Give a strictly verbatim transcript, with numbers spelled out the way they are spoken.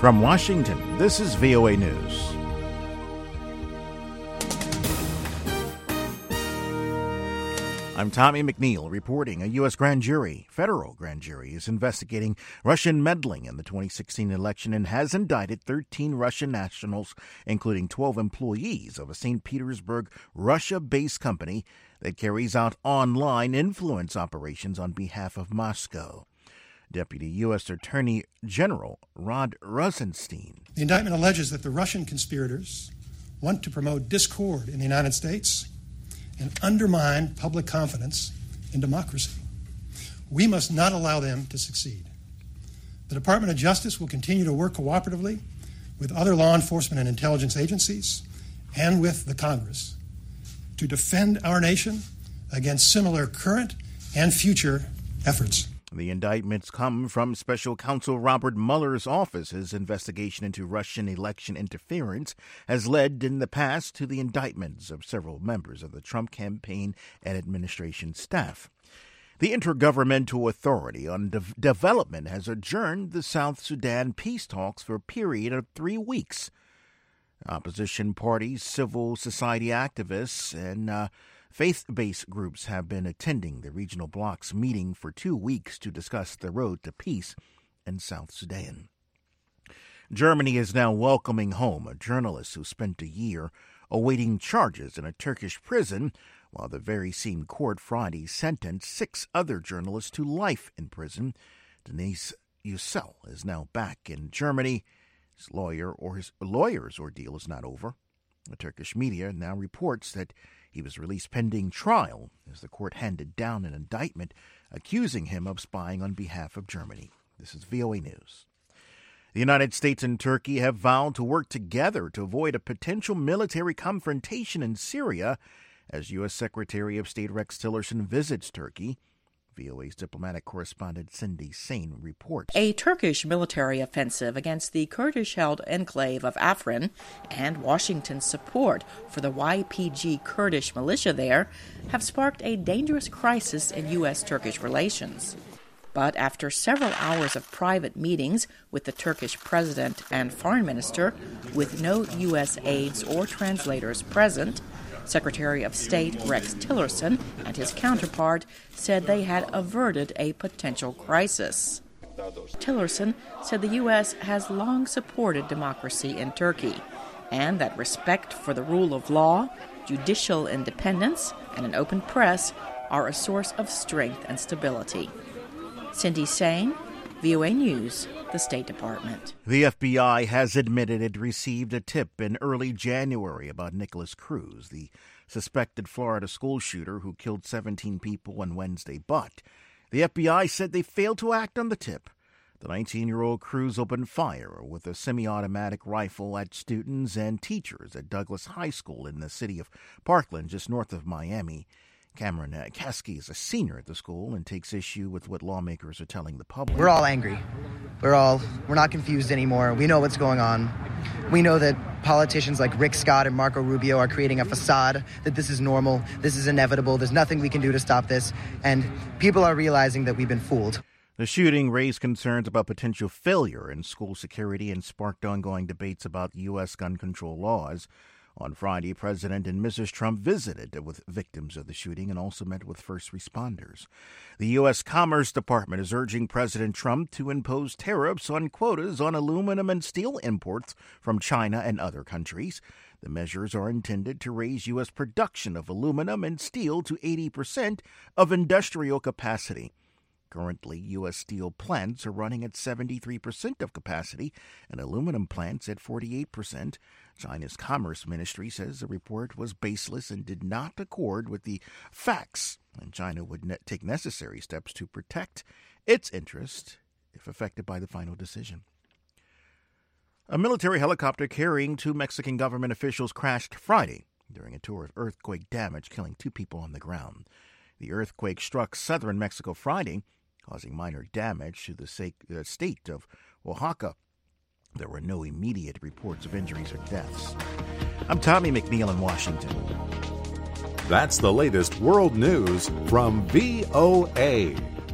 From Washington, this is V O A News. I'm Tommy McNeil reporting. A U S grand jury, federal grand jury, is investigating Russian meddling in the twenty sixteen election and has indicted thirteen Russian nationals, including twelve employees of a Saint Petersburg, Russia-based company that carries out online influence operations on behalf of Moscow. Deputy U S Attorney General Rod Rosenstein. The indictment alleges that the Russian conspirators want to promote discord in the United States and undermine public confidence in democracy. We must not allow them to succeed. The Department of Justice will continue to work cooperatively with other law enforcement and intelligence agencies and with the Congress to defend our nation against similar current and future efforts. The indictments come from Special Counsel Robert Mueller's office. His investigation into Russian election interference has led in the past to the indictments of several members of the Trump campaign and administration staff. The Intergovernmental Authority on De- Development has adjourned the South Sudan peace talks for a period of three weeks. Opposition parties, civil society activists, and uh, faith-based groups have been attending the regional bloc's meeting for two weeks to discuss the road to peace in South Sudan. Germany is now welcoming home a journalist who spent a year awaiting charges in a Turkish prison, while the very same court Friday sentenced six other journalists to life in prison. Denise Yücel is now back in Germany. His lawyer or his lawyer's ordeal is not over. The Turkish media now reports that he was released pending trial as the court handed down an indictment accusing him of spying on behalf of Germany. This is V O A News. The United States and Turkey have vowed to work together to avoid a potential military confrontation in Syria as U S Secretary of State Rex Tillerson visits Turkey. V O A's diplomatic correspondent Cindy Sain reports. A Turkish military offensive against the Kurdish-held enclave of Afrin and Washington's support for the Y P G Kurdish militia there have sparked a dangerous crisis in U S-Turkish relations. But after several hours of private meetings with the Turkish president and foreign minister, with no U S aides or translators present, Secretary of State Rex Tillerson and his counterpart said they had averted a potential crisis. Tillerson said the U S has long supported democracy in Turkey and that respect for the rule of law, judicial independence, and an open press are a source of strength and stability. Cindy Sain, V O A News, the State Department. The F B I has admitted it received a tip in early January about Nicholas Cruz, the suspected Florida school shooter who killed seventeen people on Wednesday. But the F B I said they failed to act on the tip. The nineteen-year-old Cruz opened fire with a semi-automatic rifle at students and teachers at Douglas High School in the city of Parkland, just north of Miami. Cameron Kasky is a senior at the school and takes issue with what lawmakers are telling the public. We're all angry. We're all, we're not confused anymore. We know what's going on. We know that politicians like Rick Scott and Marco Rubio are creating a facade that this is normal, this is inevitable, there's nothing we can do to stop this, and people are realizing that we've been fooled. The shooting raised concerns about potential failure in school security and sparked ongoing debates about U S gun control laws. On Friday, President and Missus Trump visited with victims of the shooting and also met with first responders. The U S Commerce Department is urging President Trump to impose tariffs on quotas on aluminum and steel imports from China and other countries. The measures are intended to raise U S production of aluminum and steel to eighty percent of industrial capacity. Currently, U S steel plants are running at seventy-three percent of capacity and aluminum plants at forty-eight percent. China's Commerce Ministry says the report was baseless and did not accord with the facts, and China would ne- take necessary steps to protect its interest if affected by the final decision. A military helicopter carrying two Mexican government officials crashed Friday during a tour of earthquake damage, killing two people on the ground. The earthquake struck southern Mexico Friday, causing minor damage to the state of Oaxaca. There were no immediate reports of injuries or deaths. I'm Tommy McNeil in Washington. That's the latest world news from V O A.